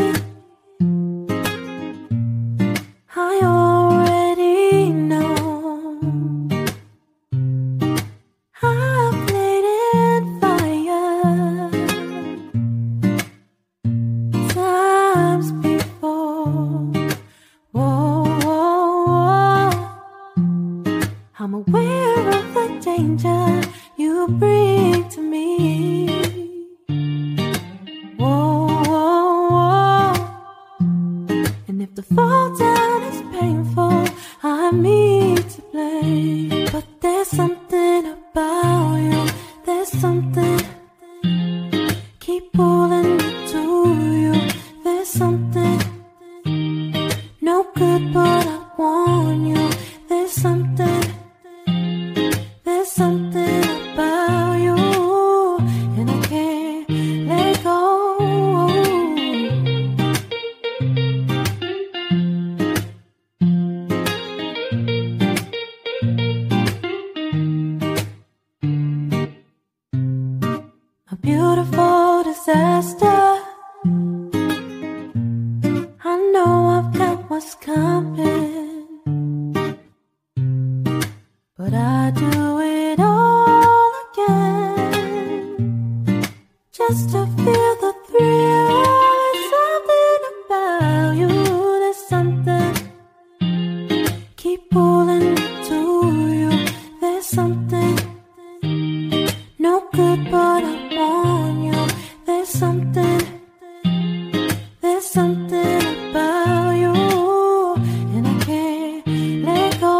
I already know. I've played in fire times before. Whoa, whoa, whoa. I'm aware of the danger you bring to me. Whoa, whoa, whoa. And if the fall down is painful, I'm me to blame. But there's something about you, there's something keep pulling me to you. There's something no good, but I want you. There's something about you, and I can't let go. A beautiful disaster. I know I've got what's coming, but I do it all again just to feel the thrill. There's something about you, there's something keep pulling me to you. There's something no good, but I want you. There's something about you, and I can't let go.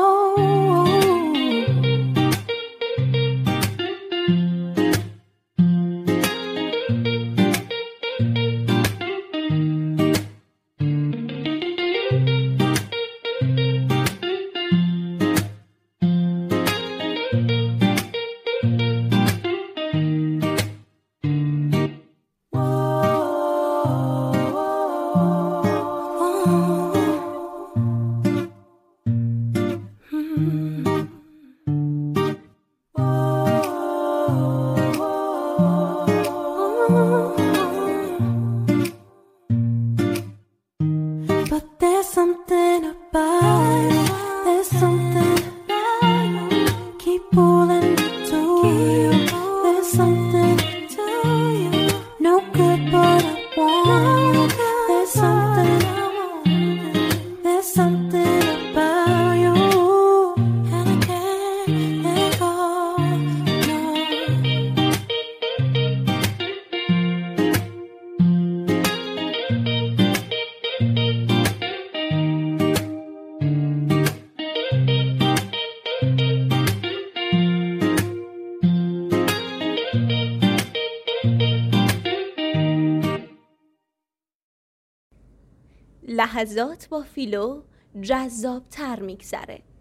But there's something about you, there's something keep pulling me to you. There's something no good, but I want you. There's something about you, and I can't let go. No. لحظات با فیلو جذاب‌تر میگذره.